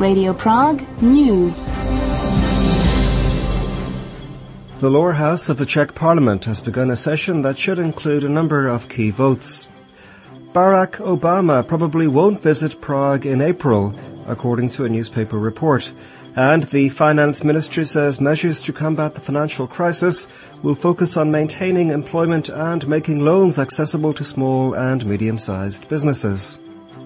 Radio Prague News. The lower house of the Czech Parliament has begun a session that should include a number of key votes. Barack Obama probably won't visit Prague in April, according to a newspaper report. And the finance ministry says measures to combat the financial crisis will focus on maintaining employment and making loans accessible to small and medium-sized businesses.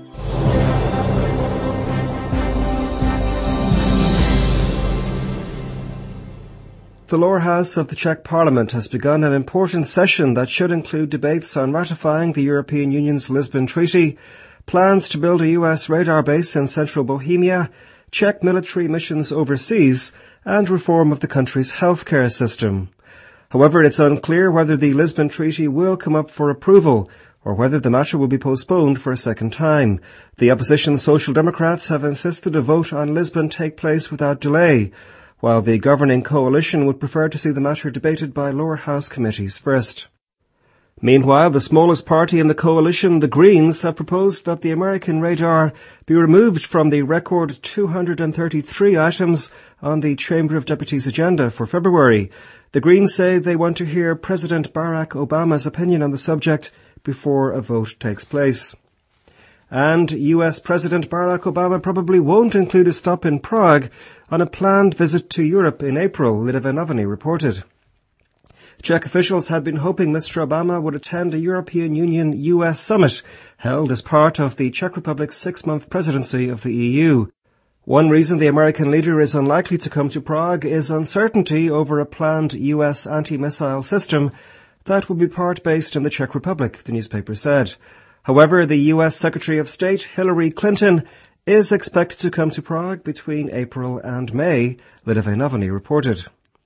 The lower house of the Czech Parliament has begun an important session that should include debates on ratifying the European Union's Lisbon Treaty, plans to build a US radar base in central Bohemia, Czech military missions overseas, and reform of the country's healthcare system. However, it's unclear whether the Lisbon Treaty will come up for approval or whether the matter will be postponed for a second time. The opposition Social Democrats have insisted a vote on Lisbon take place without delay, while the governing coalition would prefer to see the matter debated by lower house committees first. Meanwhile, the smallest party in the coalition, the Greens, have proposed that the American radar be removed from the record 233 items on the Chamber of Deputies agenda for February. The Greens say they want to hear President Barack Obama's opinion on the subject before a vote takes place. And US President Barack Obama probably won't include a stop in Prague on a planned visit to Europe in April, Lidové noviny reported. Czech officials had been hoping Mr. Obama would attend a European Union-US summit held as part of the Czech Republic's 6-month presidency of the EU. One reason the American leader is unlikely to come to Prague is uncertainty over a planned US anti-missile system that would be part-based in the Czech Republic, the newspaper said. However, the US Secretary of State, Hillary Clinton, is expected to come to Prague between April and May, Lidové noviny reported.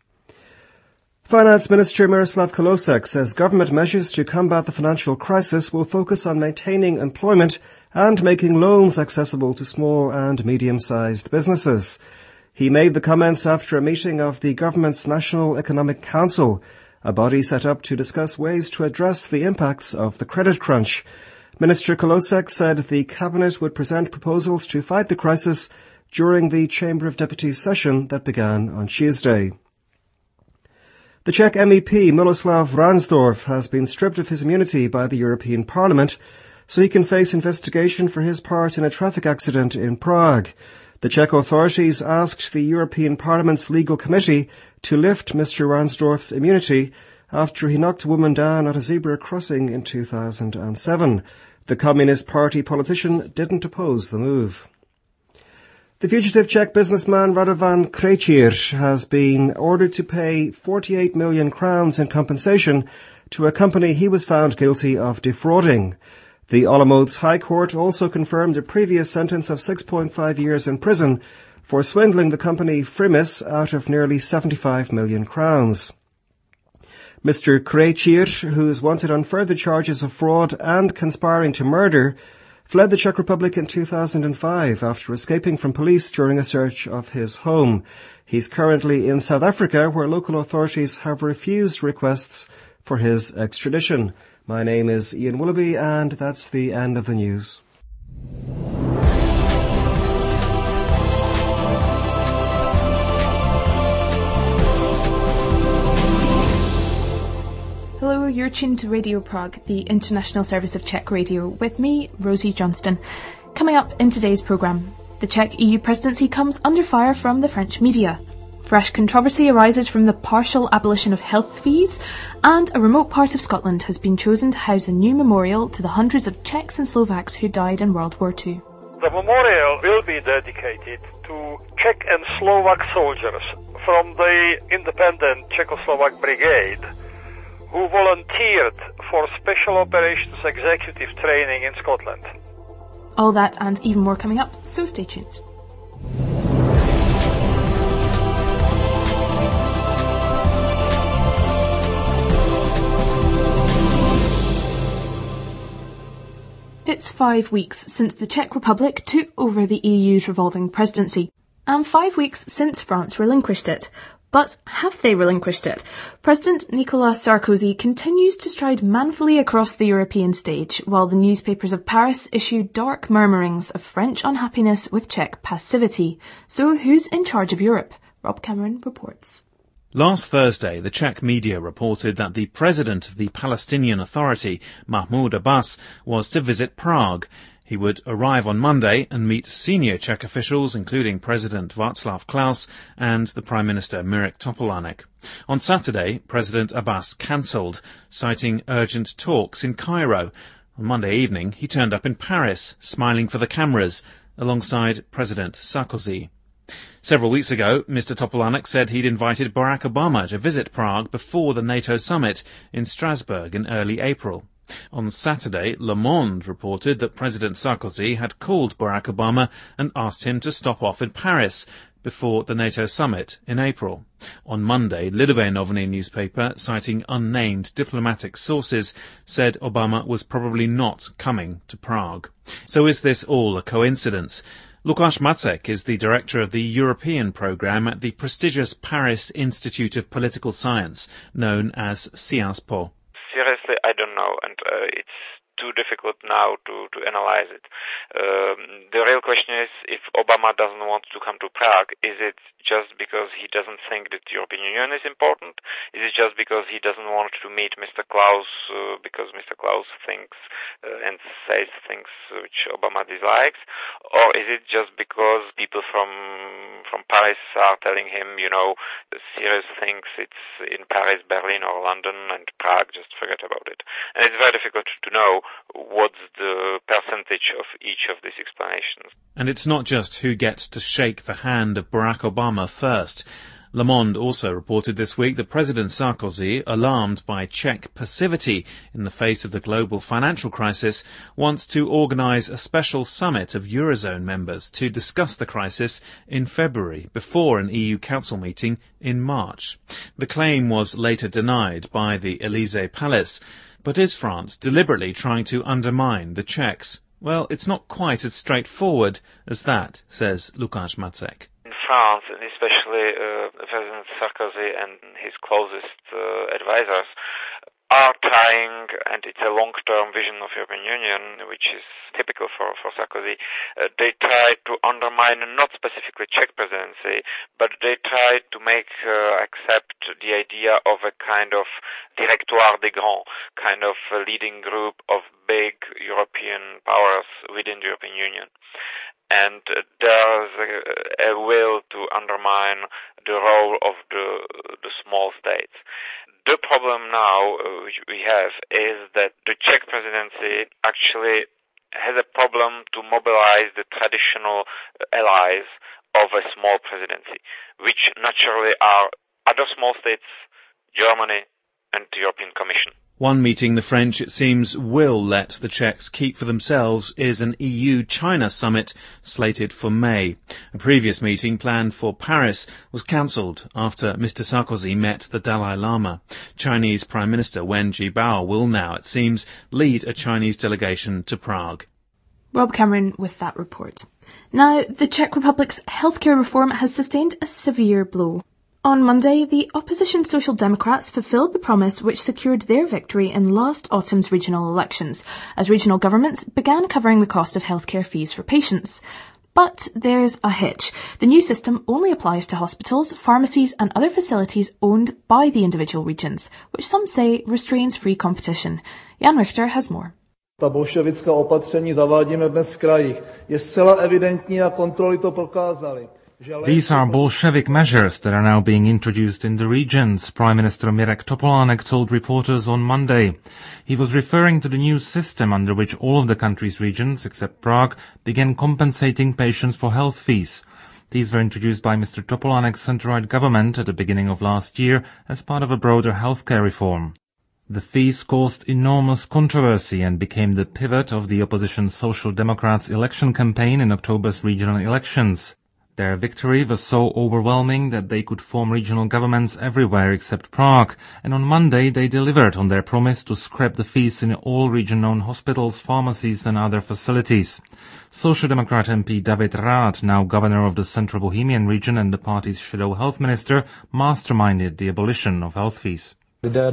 Finance Minister Miroslav Kalousek says government measures to combat the financial crisis will focus on maintaining employment and making loans accessible to small and medium-sized businesses. He made the comments after a meeting of the government's National Economic Council, a body set up to discuss ways to address the impacts of the credit crunch. Minister Kalousek said the Cabinet would present proposals to fight the crisis during the Chamber of Deputies session that began on Tuesday. The Czech MEP Miloslav Ransdorf has been stripped of his immunity by the European Parliament so he can face investigation for his part in a traffic accident in Prague. The Czech authorities asked the European Parliament's Legal Committee to lift Mr. Ransdorf's immunity after he knocked a woman down at a zebra crossing in 2007. The Communist Party politician didn't oppose the move. The fugitive Czech businessman Radovan Krejčíř has been ordered to pay 48 million crowns in compensation to a company he was found guilty of defrauding. The Olomouc High Court also confirmed a previous sentence of 6.5 years in prison for swindling the company Frimis out of nearly 75 million crowns. Mr. Krejčíř, who is wanted on further charges of fraud and conspiring to murder, fled the Czech Republic in 2005 after escaping from police during a search of his home. He's currently in South Africa, where local authorities have refused requests for his extradition. My name is Ian Willoughby, and that's the end of the news. Hello, you're tuned to Radio Prague, the international service of Czech radio, with me, Rosie Johnston. Coming up in today's programme, the Czech EU presidency comes under fire from the French media. Fresh controversy arises from the partial abolition of health fees, and a remote part of Scotland has been chosen to house a new memorial to the hundreds of Czechs and Slovaks who died in World War II. The memorial will be dedicated to Czech and Slovak soldiers from the independent Czechoslovak Brigade who volunteered for Special Operations Executive Training in Scotland. All that and even more coming up, so stay tuned. It's 5 weeks since the Czech Republic took over the EU's revolving presidency, and 5 weeks since France relinquished it. But have they relinquished it? President Nicolas Sarkozy continues to stride manfully across the European stage, while the newspapers of Paris issue dark murmurings of French unhappiness with Czech passivity. So who's in charge of Europe? Rob Cameron reports. Last Thursday, the Czech media reported that the president of the Palestinian Authority, Mahmoud Abbas, was to visit Prague. He would arrive on Monday and meet senior Czech officials, including President Václav Klaus and the Prime Minister Mirek Topolánek. On Saturday, President Abbas cancelled, citing urgent talks in Cairo. On Monday evening, he turned up in Paris, smiling for the cameras, alongside President Sarkozy. Several weeks ago, Mr. Topolánek said he'd invited Barack Obama to visit Prague before the NATO summit in Strasbourg in early April. On Saturday, Le Monde reported that President Sarkozy had called Barack Obama and asked him to stop off in Paris before the NATO summit in April. On Monday, Lidové Noviny newspaper, citing unnamed diplomatic sources, said Obama was probably not coming to Prague. So is this all a coincidence? Lukáš Macek is the director of the European programme at the prestigious Paris Institute of Political Science, known as Sciences Po. Seriously, I don't know, and it's too difficult now to analyze it. The real question is, if Obama doesn't want to come to Prague, is it just because he doesn't think that the European Union is important? Is it just because he doesn't want to meet Mr. Klaus because Mr. Klaus thinks and says things which Obama dislikes? Or is it just because people from Paris are telling him, serious things, it's in Paris, Berlin or London, and Prague, just forget about it. And it's very difficult to know what's the percentage of each of these explanations. And it's not just who gets to shake the hand of Barack Obama first. Le Monde also reported this week that President Sarkozy, alarmed by Czech passivity in the face of the global financial crisis, wants to organise a special summit of Eurozone members to discuss the crisis in February, before an EU Council meeting in March. The claim was later denied by the Élysée Palace. But is France deliberately trying to undermine the Czechs? Well, it's not quite as straightforward as that, says Lukáš Macek. In France, and especially President Sarkozy and his closest advisors, are trying, and it's a long-term vision of European Union, which is typical for Sarkozy, they try to undermine not specifically Czech presidency, but they try to make accept the idea of a kind of directoire des grands, kind of leading group of big European powers within the European Union. And there's a will to undermine the role of the small states. The problem now which we have is that the Czech presidency actually has a problem to mobilize the traditional allies of a small presidency, which naturally are other small states, Germany and the European Commission. One meeting the French, it seems, will let the Czechs keep for themselves is an EU-China summit slated for May. A previous meeting planned for Paris was cancelled after Mr. Sarkozy met the Dalai Lama. Chinese Prime Minister Wen Jiabao will now, it seems, lead a Chinese delegation to Prague. Rob Cameron with that report. Now, the Czech Republic's healthcare reform has sustained a severe blow. On Monday, the opposition Social Democrats fulfilled the promise which secured their victory in last autumn's regional elections, as regional governments began covering the cost of healthcare fees for patients. But there's a hitch. The new system only applies to hospitals, pharmacies and other facilities owned by the individual regions, which some say restrains free competition. Jan Richter has more. Ta bolševická opatření zavádíme dnes v krajích. Je zcela evidentní a kontroly to prokázaly. These are Bolshevik measures that are now being introduced in the regions, Prime Minister Mirek Topolánek told reporters on Monday. He was referring to the new system under which all of the country's regions, except Prague, began compensating patients for health fees. These were introduced by Mr. Topolánek's centre-right government at the beginning of last year as part of a broader healthcare reform. The fees caused enormous controversy and became the pivot of the opposition Social Democrats' election campaign in October's regional elections. Their victory was so overwhelming that they could form regional governments everywhere except Prague, and on Monday they delivered on their promise to scrap the fees in all region-owned hospitals, pharmacies and other facilities. Social Democrat MP David Rath, now governor of the Central Bohemian region and the party's shadow health minister, masterminded the abolition of health fees. People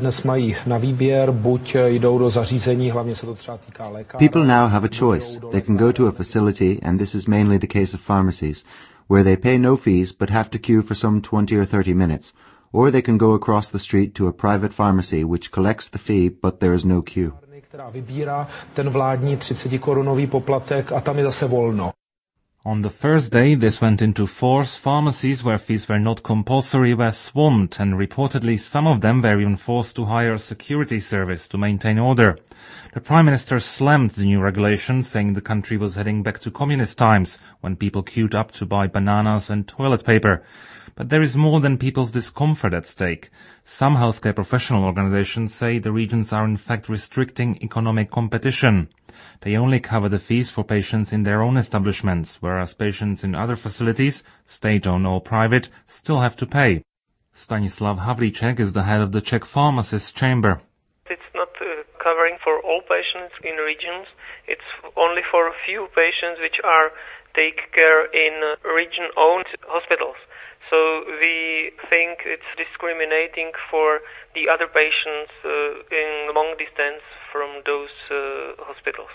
now have a choice. They can go to a facility, and this is mainly the case of pharmacies, where they pay no fees but have to queue for some 20 or 30 minutes, or they can go across the street to a private pharmacy which collects the fee but there is no queue. On the first day this went into force, pharmacies where fees were not compulsory were swamped, and reportedly some of them were even forced to hire a security service to maintain order. The Prime Minister slammed the new regulation, saying the country was heading back to communist times, when people queued up to buy bananas and toilet paper. But there is more than people's discomfort at stake. Some healthcare professional organizations say the regions are in fact restricting economic competition. They only cover the fees for patients in their own establishments, whereas patients in other facilities, state-owned or private, still have to pay. Stanislav Havlíček is the head of the Czech Pharmacists Chamber. It's not covering for all patients in regions. It's only for a few patients which are taken care in region-owned hospitals. So we think it's discriminating for the other patients in long distance from those hospitals.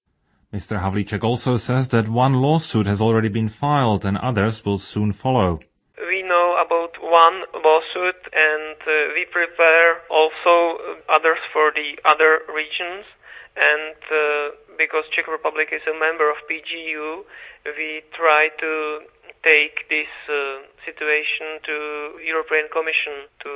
Mr. Havlíček also says that one lawsuit has already been filed and others will soon follow. We know about one lawsuit and we prepare also others for the other regions. And because Czech Republic is a member of PGU, we try to take this situation to European Commission to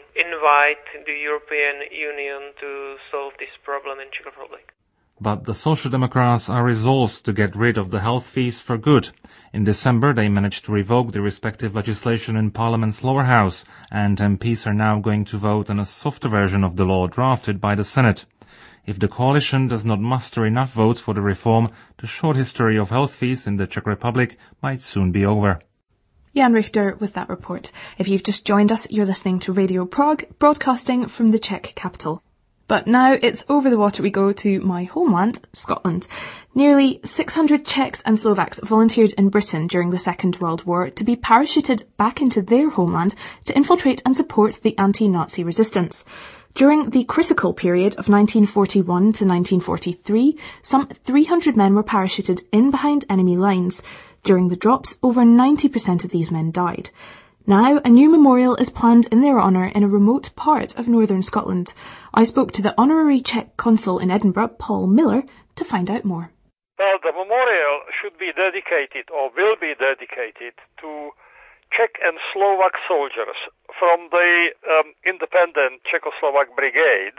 invite the European Union to solve this problem in Czech Republic. But the Social Democrats are resolved to get rid of the health fees for good. In December, they managed to revoke the respective legislation in Parliament's lower house, and MPs are now going to vote on a softer version of the law drafted by the Senate. If the coalition does not muster enough votes for the reform, the short history of health fees in the Czech Republic might soon be over. Jan Richter with that report. If you've just joined us, you're listening to Radio Prague, broadcasting from the Czech capital. But now it's over the water we go to my homeland, Scotland. Nearly 600 Czechs and Slovaks volunteered in Britain during the Second World War to be parachuted back into their homeland to infiltrate and support the anti-Nazi resistance. During the critical period of 1941 to 1943, some 300 men were parachuted in behind enemy lines. During the drops, over 90% of these men died. Now, a new memorial is planned in their honour in a remote part of northern Scotland. I spoke to the honorary Czech consul in Edinburgh, Paul Miller, to find out more. Well, the memorial should be dedicated, or will be dedicated, to Czech and Slovak soldiers from the independent Czechoslovak Brigade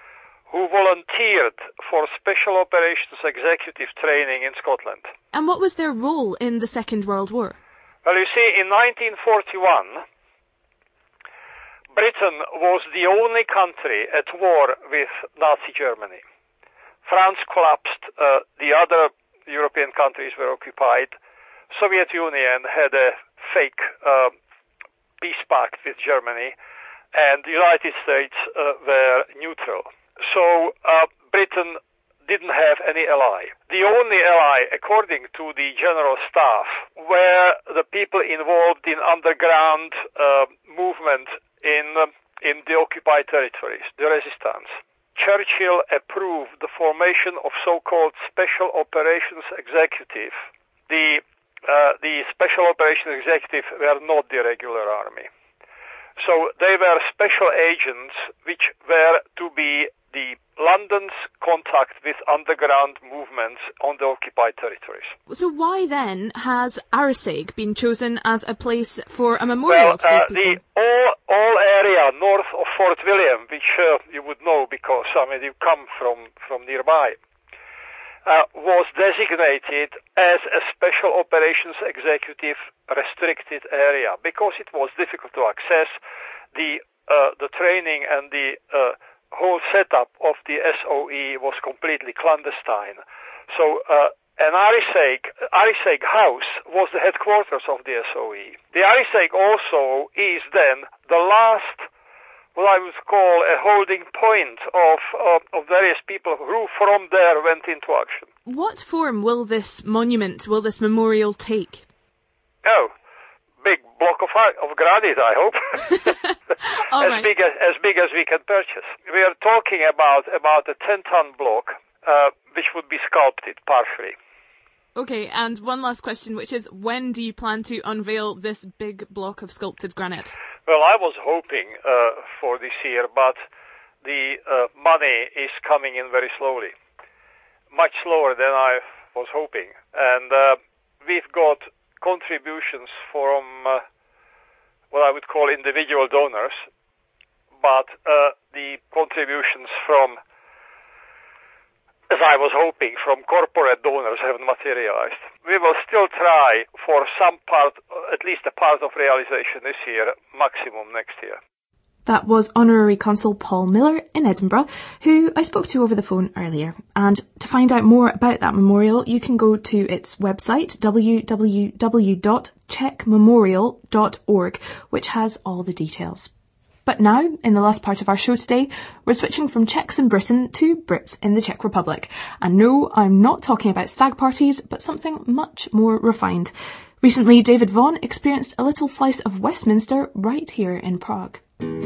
who volunteered for Special Operations Executive Training in Scotland. And what was their role in the Second World War? Well, you see, in 1941, Britain was the only country at war with Nazi Germany. France collapsed, the other European countries were occupied. Soviet Union had a fake peace pact with Germany, and the United States were neutral. So Britain didn't have any ally. The only ally, according to the General Staff, were the people involved in underground movement in the occupied territories, the resistance. Churchill approved the formation of so-called Special Operations Executive. The Special Operations Executive were not the regular army. So they were special agents which were to be the London's contact with underground movements on the occupied territories. So why then has Arisaig been chosen as a place for a memorial to these people? All area north of Fort William, which you would know because you come from nearby, was designated as a Special Operations Executive restricted area because it was difficult to access. The training and the whole setup of the SOE was completely clandestine. So And Ariseg House was the headquarters of the SOE. The Ariseg also is then the last, what I would call a holding point of various people who from there went into action. What form will this monument, will this memorial take? Oh, big block of granite, I hope. Right. As big as we can purchase. We are talking about a 10-ton block, which would be sculpted partially. Okay, and one last question, which is, when do you plan to unveil this big block of sculpted granite? Well, I was hoping for this year, but the money is coming in very slowly, much slower than I was hoping. And we've got contributions from what I would call individual donors, but the contributions from, as I was hoping, from corporate donors haven't materialized. We will still try for some part, at least a part of realization this year, maximum next year. That was Honorary Consul Paul Miller in Edinburgh, who I spoke to over the phone earlier. And to find out more about that memorial, you can go to its website, www.czechmemorial.org, which has all the details. But now, in the last part of our show today, we're switching from Czechs in Britain to Brits in the Czech Republic. And no, I'm not talking about stag parties, but something much more refined. Recently, David Vaughan experienced a little slice of Westminster right here in Prague.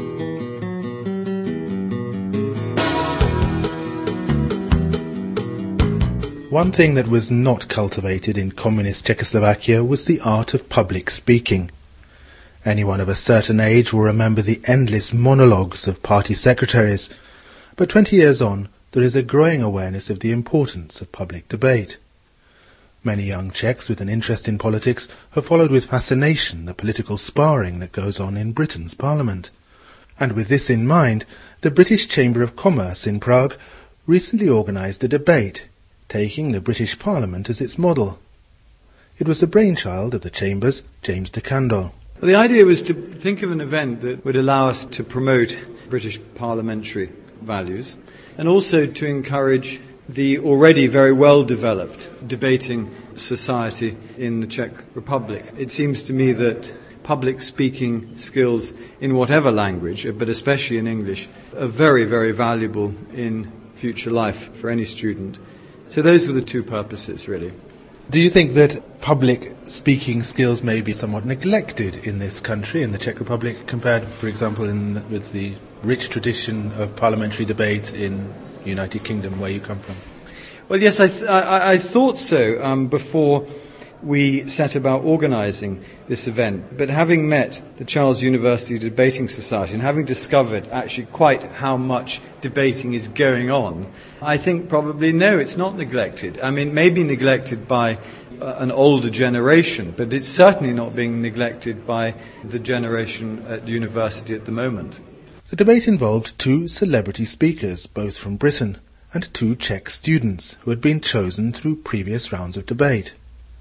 One thing that was not cultivated in communist Czechoslovakia was the art of public speaking. Anyone of a certain age will remember the endless monologues of party secretaries, but 20 years on, there is a growing awareness of the importance of public debate. Many young Czechs with an interest in politics have followed with fascination the political sparring that goes on in Britain's Parliament. And with this in mind, the British Chamber of Commerce in Prague recently organised a debate, taking the British Parliament as its model. It was the brainchild of the Chamber's James de Candolle. Well, the idea was to think of an event that would allow us to promote British parliamentary values and also to encourage the already very well-developed debating society in the Czech Republic. It seems to me that public speaking skills in whatever language, but especially in English, are very, very valuable in future life for any student. So those were the two purposes, really. Do you think that public speaking skills may be somewhat neglected in this country, in the Czech Republic, compared, for example, with the rich tradition of parliamentary debate in the United Kingdom, where you come from? Well, yes, I thought so before we set about organising this event. But having met the Charles University Debating Society and having discovered actually quite how much debating is going on, I think probably no, it's not neglected. I mean, it may be neglected by an older generation, but it's certainly not being neglected by the generation at university at the moment. The debate involved 2 celebrity speakers, both from Britain, and 2 Czech students who had been chosen through previous rounds of debate.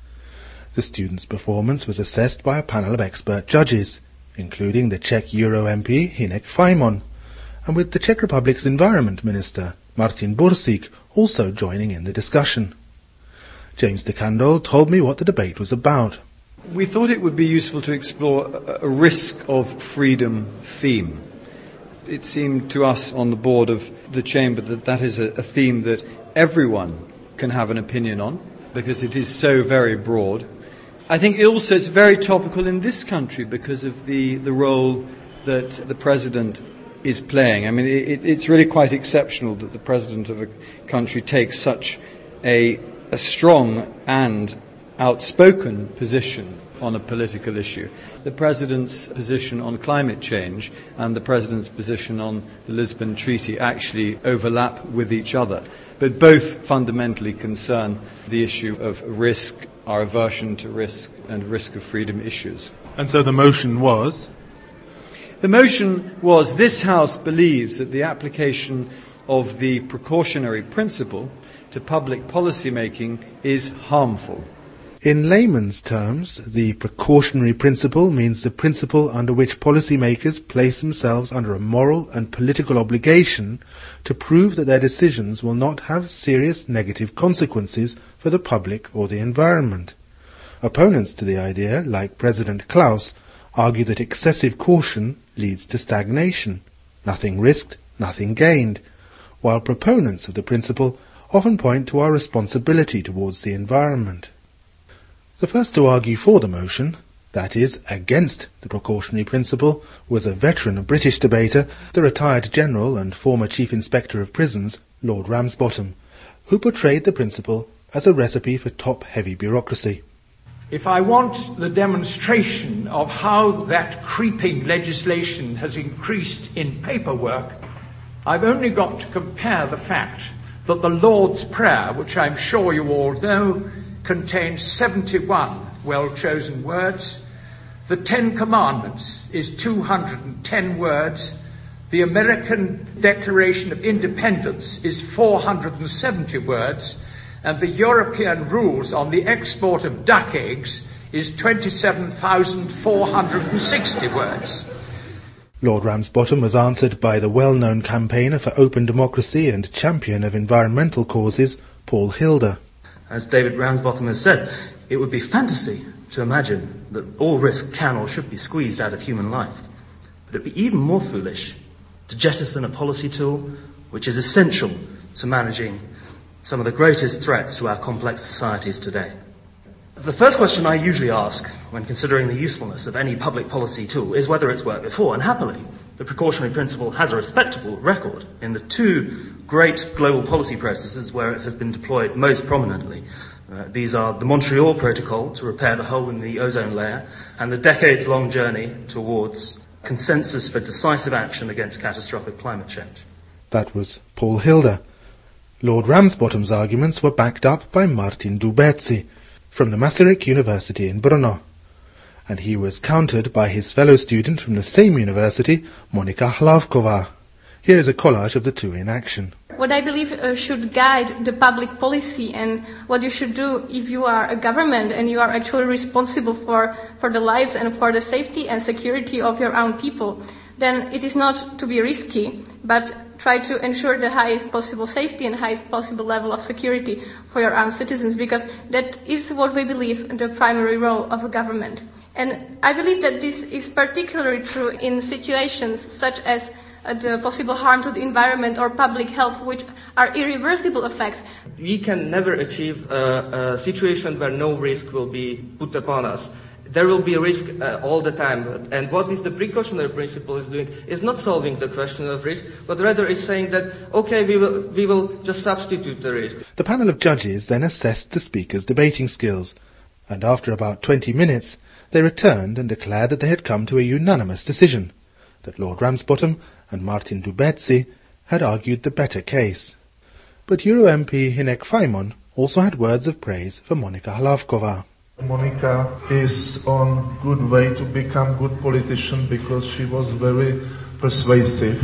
The students' performance was assessed by a panel of expert judges, including the Czech Euro MP Hinek Fajmon, and with the Czech Republic's Environment Minister Martin Bursík also joining in the discussion. James de Candolle told me what the debate was about. We thought it would be useful to explore a risk of freedom theme. It seemed to us on the board of the Chamber that is a theme that everyone can have an opinion on, because it is so very broad. I think also it's very topical in this country because of the role that the President is playing. I mean, it's really quite exceptional that the President of a country takes such a strong and outspoken position on a political issue. The President's position on climate change and the President's position on the Lisbon Treaty actually overlap with each other, but both fundamentally concern the issue of risk, our aversion to risk, and risk of freedom issues. And so the motion was? The motion was, this House believes that the application of the precautionary principle to public policy making is harmful. In layman's terms, the precautionary principle means the principle under which policymakers place themselves under a moral and political obligation to prove that their decisions will not have serious negative consequences for the public or the environment. Opponents to the idea, like President Klaus, argue that excessive caution leads to stagnation. Nothing risked, nothing gained, while proponents of the principle often point to our responsibility towards the environment. The first to argue for the motion, that is, against the precautionary principle, was a veteran British debater, the retired General and former Chief Inspector of Prisons, Lord Ramsbottom, who portrayed the principle as a recipe for top-heavy bureaucracy. If I want the demonstration of how that creeping legislation has increased in paperwork, I've only got to compare the fact that the Lord's Prayer, which I'm sure you all know, contains 71 well-chosen words. The Ten Commandments is 210 words. The American Declaration of Independence is 470 words. And the European rules on the export of duck eggs is 27,460 words. Lord Ramsbottom was answered by the well-known campaigner for open democracy and champion of environmental causes, Paul Hilder. As David Ramsbottom has said, it would be fantasy to imagine that all risk can or should be squeezed out of human life. But it would be even more foolish to jettison a policy tool which is essential to managing some of the greatest threats to our complex societies today. The first question I usually ask when considering the usefulness of any public policy tool is whether it's worked before, and happily, the precautionary principle has a respectable record in the two great global policy processes where it has been deployed most prominently. These are the Montreal Protocol to repair the hole in the ozone layer and the decades-long journey towards consensus for decisive action against catastrophic climate change. That was Paul Hilder. Lord Ramsbottom's arguments were backed up by Martin Dubetzi from the Masaryk University in Brno, and he was countered by his fellow student from the same university, Monika Hlavková. Here is a collage of the two in action. What I believe should guide the public policy and what you should do if you are a government and you are actually responsible for the lives and for the safety and security of your own people, then it is not to be risky, but try to ensure the highest possible safety and highest possible level of security for your own citizens, because that is what we believe the primary role of a government. And I believe that this is particularly true in situations such as the possible harm to the environment or public health, which are irreversible effects. We can never achieve a situation where no risk will be put upon us. There will be a risk all the time. And what is the precautionary principle is doing is not solving the question of risk, but rather is saying that, okay, we will just substitute the risk. The panel of judges then assessed the speaker's debating skills, and after about 20 minutes, they returned and declared that they had come to a unanimous decision, that Lord Ramsbottom and Martin Dubetzi had argued the better case. But Euro MP Hinek Faimon also had words of praise for Monika Hlavková. Monika is on good way to become good politician because she was very persuasive,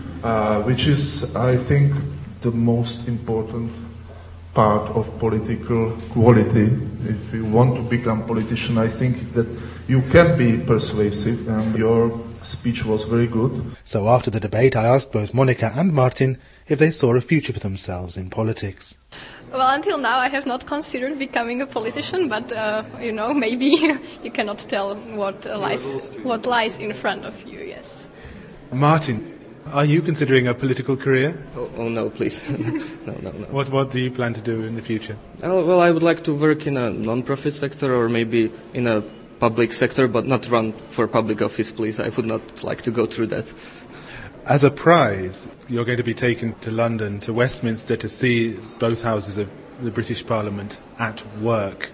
which is, I think, the most important part of political quality. If you want to become politician, I think that you can be persuasive, and your speech was very good. So after the debate, I asked both Monika and Martin if they saw a future for themselves in politics. Well, until now I have not considered becoming a politician, but, maybe you cannot tell what lies in front of you, yes. Martin, are you considering a political career? Oh no, please. No. What do you plan to do in the future? Well, I would like to work in a non-profit sector or maybe in a public sector, but not run for public office, please. I would not like to go through that. As a prize, you're going to be taken to London, to Westminster, to see both houses of the British Parliament at work.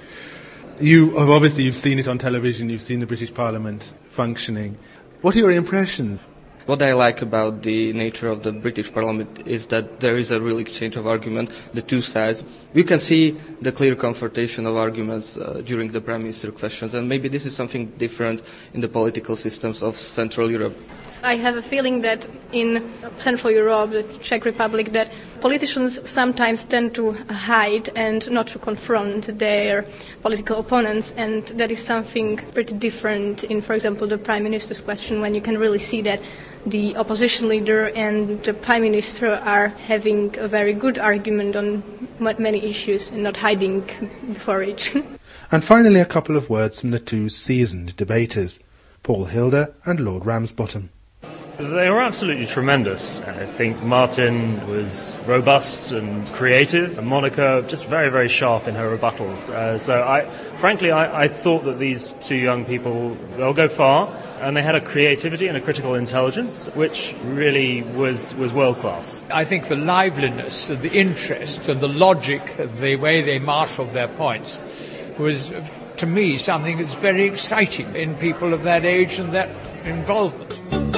You've seen it on television, you've seen the British Parliament functioning. What are your impressions? What I like about the nature of the British Parliament is that there is a real exchange of argument, the two sides. You can see the clear confrontation of arguments during the Prime Minister questions, and maybe this is something different in the political systems of Central Europe. I have a feeling that in Central Europe, the Czech Republic, that politicians sometimes tend to hide and not to confront their political opponents, and that is something pretty different in, for example, the Prime Minister's question, when you can really see that the opposition leader and the Prime Minister are having a very good argument on many issues and not hiding before it. And finally, a couple of words from the two seasoned debaters, Paul Hilder and Lord Ramsbottom. They were absolutely tremendous. I think Martin was robust and creative, and Monica just very, very sharp in her rebuttals. Frankly, I thought that these two young people, they'll go far, and they had a creativity and a critical intelligence which really was world class. I think the liveliness, the interest and the logic, the way they marshalled their points was, to me, something that's very exciting in people of that age and that involvement.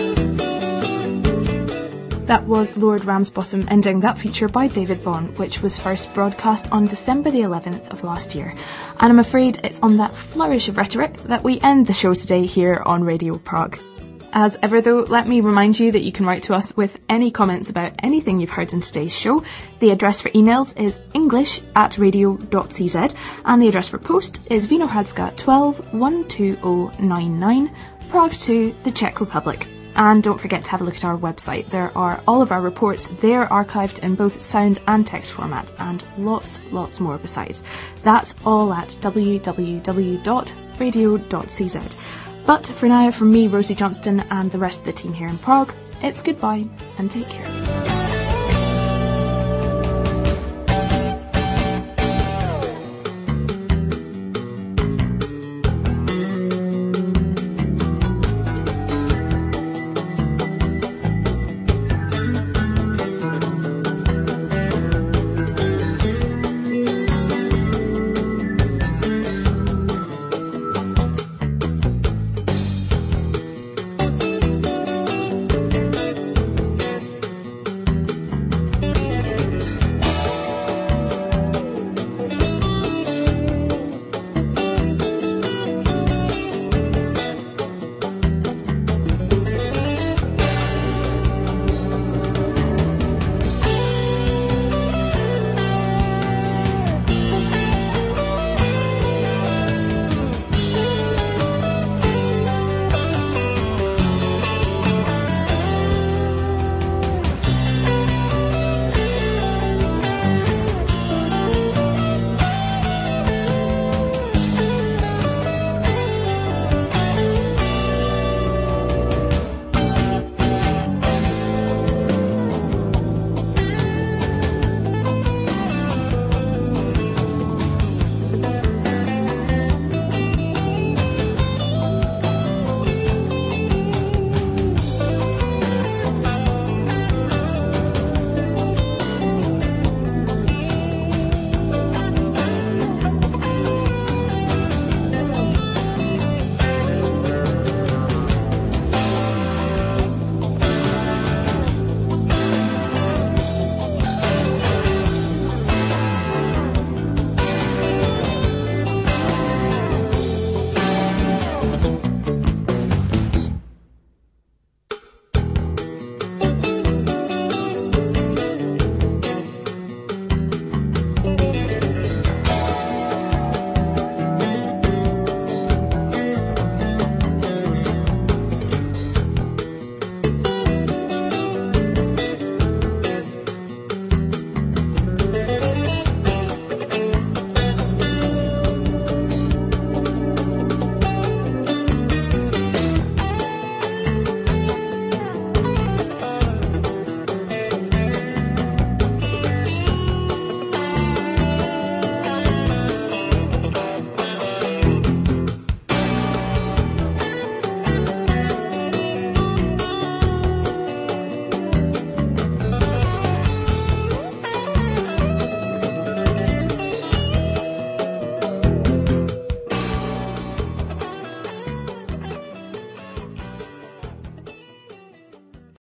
That was Lord Ramsbottom ending that feature by David Vaughan, which was first broadcast on December the 11th of last year. And I'm afraid it's on that flourish of rhetoric that we end the show today here on Radio Prague. As ever though, let me remind you that you can write to us with any comments about anything you've heard in today's show. The address for emails is english@radio.cz and the address for post is Vinohradska 12 12099, Prague 2, the Czech Republic. And don't forget to have a look at our website. There are all of our reports there archived in both sound and text format, and lots more besides. That's all at www.radio.cz. But for now, from me, Rosie Johnston, and the rest of the team here in Prague, it's goodbye and take care.